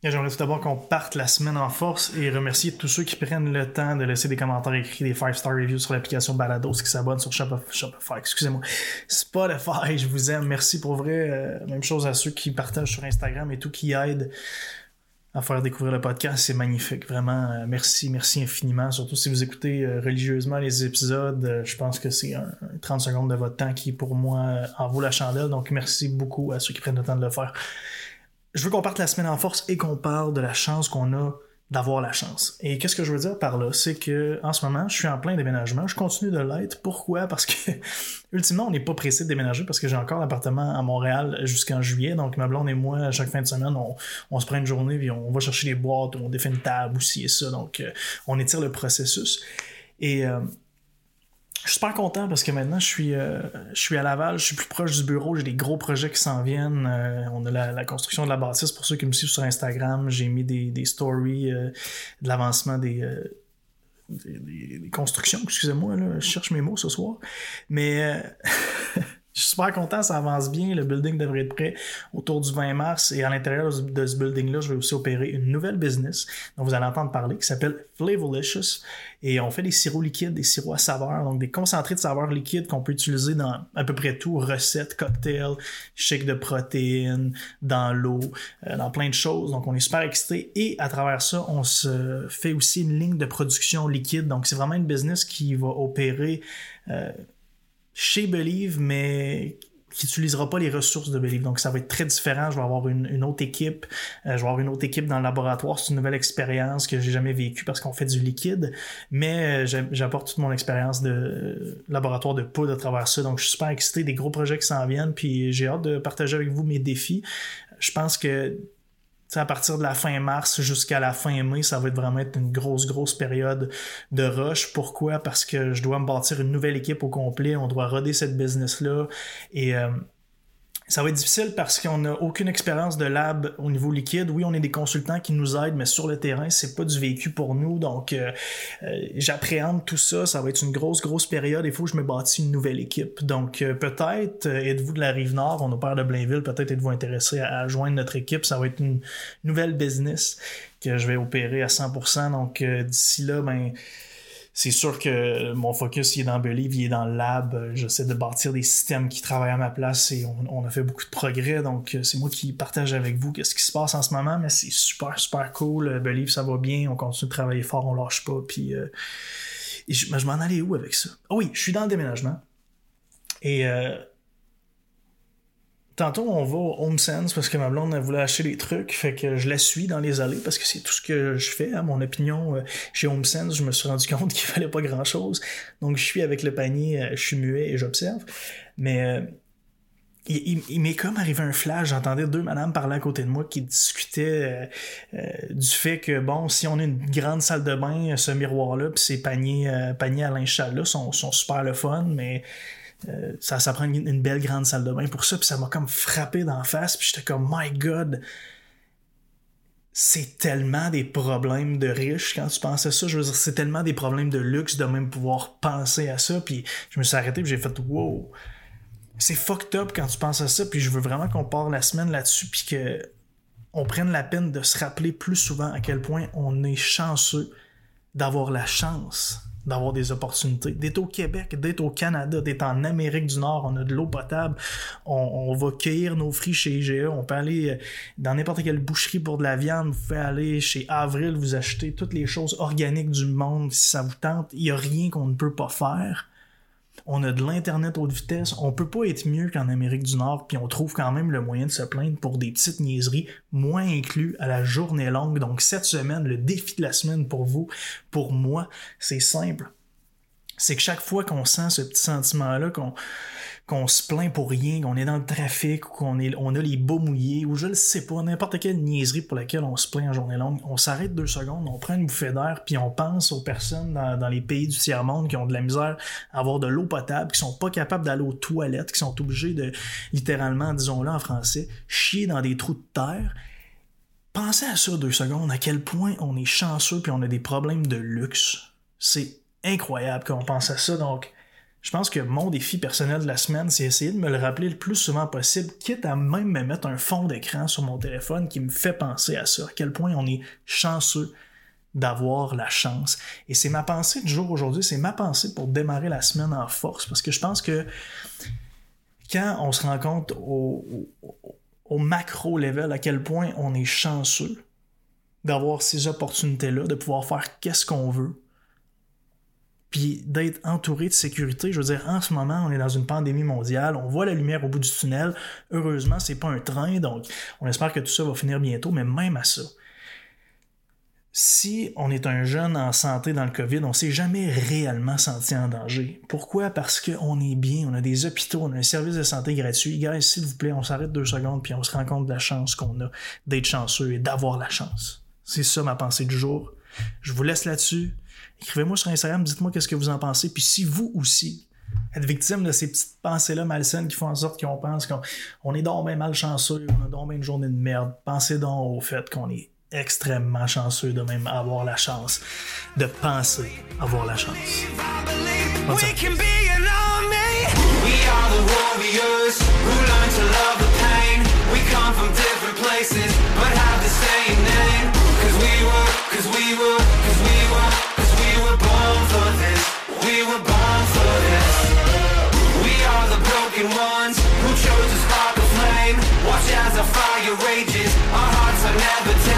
J'aimerais tout d'abord qu'on parte la semaine en force et remercier tous ceux qui prennent le temps de laisser des commentaires écrits, des 5-star reviews sur l'application Balados, qui s'abonnent sur Shopify, excusez-moi, Spotify, je vous aime, merci pour vrai. Même chose à ceux qui partagent sur Instagram et tout, qui aident à faire découvrir le podcast, c'est magnifique, vraiment, merci infiniment, surtout si vous écoutez religieusement les épisodes, je pense que c'est 30 secondes de votre temps qui pour moi en vaut la chandelle, donc merci beaucoup à ceux qui prennent le temps de le faire. Je veux qu'on parte la semaine en force et qu'on parle de la chance qu'on a d'avoir la chance. Et qu'est-ce que je veux dire par là? C'est que en ce moment, je suis en plein déménagement. Je continue de l'être. Pourquoi? Parce que, ultimement, on n'est pas pressé de déménager parce que j'ai encore l'appartement à Montréal jusqu'en juillet. Donc, ma blonde et moi, à chaque fin de semaine, on se prend une journée puis on va chercher des boîtes, on défait une table ou ci et ça. Donc, on étire le processus. Et je suis super content parce que maintenant je suis à Laval, je suis plus proche du bureau, j'ai des gros projets qui s'en viennent. On a la construction de la bâtisse, pour ceux qui me suivent sur Instagram, j'ai mis des stories de l'avancement des constructions, excusez-moi, là, je cherche mes mots ce soir. Mais je suis super content, ça avance bien, le building devrait être prêt autour du 20 mars et à l'intérieur de ce building-là, je vais aussi opérer une nouvelle business dont vous allez entendre parler qui s'appelle Flavolicious et on fait des sirops liquides, des sirops à saveur, donc des concentrés de saveurs liquides qu'on peut utiliser dans à peu près tout, recettes, cocktails, shakes de protéines, dans l'eau, dans plein de choses, donc on est super excités et à travers ça, on se fait aussi une ligne de production liquide, donc c'est vraiment une business qui va opérer chez Believe, mais qui n'utilisera pas les ressources de Believe. Donc, ça va être très différent. Je vais avoir une autre équipe. Je vais avoir une autre équipe dans le laboratoire. C'est une nouvelle expérience que j'ai jamais vécue parce qu'on fait du liquide. Mais j'apporte toute mon expérience de laboratoire de poudre à travers ça. Donc, je suis super excité des gros projets qui s'en viennent. Puis, j'ai hâte de partager avec vous mes défis. Je pense que à partir de la fin mars jusqu'à la fin mai, ça va vraiment être une grosse période de rush. Pourquoi? Parce que je dois me bâtir une nouvelle équipe au complet. On doit roder cette business-là. Et ça va être difficile parce qu'on n'a aucune expérience de lab au niveau liquide. Oui, on est des consultants qui nous aident, mais sur le terrain, c'est pas du vécu pour nous. Donc, j'appréhende tout ça. Ça va être une grosse période. Il faut que je me bâtisse une nouvelle équipe. Donc, peut-être êtes-vous de la Rive-Nord, on opère de Blainville, peut-être êtes-vous intéressé à joindre notre équipe. Ça va être une nouvelle business que je vais opérer à 100%. Donc, d'ici là, c'est sûr que mon focus il est dans Believe, il est dans le lab. J'essaie de bâtir des systèmes qui travaillent à ma place et on a fait beaucoup de progrès. Donc, c'est moi qui partage avec vous qu'est-ce qui se passe en ce moment, mais c'est super cool. Believe, ça va bien. On continue de travailler fort, on lâche pas. Puis, je m'en allais où avec ça? Ah oui, je suis dans le déménagement. Et tantôt, on va au HomeSense parce que ma blonde elle voulait acheter des trucs, fait que je la suis dans les allées parce que c'est tout ce que je fais. À mon opinion, chez HomeSense, je me suis rendu compte qu'il fallait pas grand-chose. Donc, je suis avec le panier, je suis muet et j'observe. Mais il m'est comme arrivé un flash. J'entendais deux madames parler à côté de moi qui discutaient du fait que, bon, si on a une grande salle de bain, ce miroir-là puis ces paniers à linge sale-là sont super le fun, mais ça prend une belle grande salle de bain pour ça, puis ça m'a comme frappé d'en face, puis j'étais comme my god, c'est tellement des problèmes de riches quand tu penses à ça. Je veux dire, c'est tellement des problèmes de luxe de même pouvoir penser à ça, puis je me suis arrêté puis j'ai fait wow, c'est fucked up quand tu penses à ça, puis je veux vraiment qu'on parte la semaine là-dessus puis que on prenne la peine de se rappeler plus souvent à quel point on est chanceux d'avoir la chance d'avoir des opportunités, d'être au Québec, d'être au Canada, d'être en Amérique du Nord, on a de l'eau potable, on va cueillir nos fruits chez IGA, on peut aller dans n'importe quelle boucherie pour de la viande, vous pouvez aller chez Avril, vous acheter toutes les choses organiques du monde si ça vous tente, il n'y a rien qu'on ne peut pas faire. On a de l'internet haute vitesse, on peut pas être mieux qu'en Amérique du Nord, puis on trouve quand même le moyen de se plaindre pour des petites niaiseries, moins inclus à la journée longue. Donc cette semaine, le défi de la semaine pour vous, pour moi, c'est simple. C'est que chaque fois qu'on sent ce petit sentiment-là, qu'on se plaint pour rien, qu'on est dans le trafic, ou on a les bas mouillés, ou je le sais pas, n'importe quelle niaiserie pour laquelle on se plaint en journée longue, on s'arrête 2 secondes, on prend une bouffée d'air, puis on pense aux personnes dans les pays du tiers-monde qui ont de la misère à avoir de l'eau potable, qui sont pas capables d'aller aux toilettes, qui sont obligés de, littéralement, disons-le en français, chier dans des trous de terre. Pensez à ça 2 secondes, à quel point on est chanceux puis on a des problèmes de luxe. C'est incroyable qu'on pense à ça, donc Je pense que mon défi personnel de la semaine, c'est essayer de me le rappeler le plus souvent possible, quitte à même me mettre un fond d'écran sur mon téléphone qui me fait penser à ça, à quel point on est chanceux d'avoir la chance. Et c'est ma pensée du jour aujourd'hui, c'est ma pensée pour démarrer la semaine en force, parce que je pense que quand on se rend compte au macro level à quel point on est chanceux d'avoir ces opportunités-là, de pouvoir faire qu'est-ce qu'on veut, puis d'être entouré de sécurité. Je veux dire, en ce moment, on est dans une pandémie mondiale, on voit la lumière au bout du tunnel. Heureusement, c'est pas un train, donc on espère que tout ça va finir bientôt, mais même à ça, si on est un jeune en santé dans le COVID, on s'est jamais réellement senti en danger. Pourquoi? Parce qu'on est bien, on a des hôpitaux, on a un service de santé gratuit. Guys, s'il vous plaît, on s'arrête 2 secondes puis on se rend compte de la chance qu'on a d'être chanceux et d'avoir la chance. C'est ça ma pensée du jour. Je vous laisse là-dessus. Écrivez-moi sur Instagram, dites-moi qu'est-ce que vous en pensez. Puis si vous aussi êtes victime de ces petites pensées-là malsaines qui font en sorte qu'on pense qu'on est donc bien malchanceux, on a donc bien une journée de merde, pensez donc au fait qu'on est extrêmement chanceux de même avoir la chance de penser avoir la chance. Bonne soirée. Watch as our fire rages, our hearts are never tamed.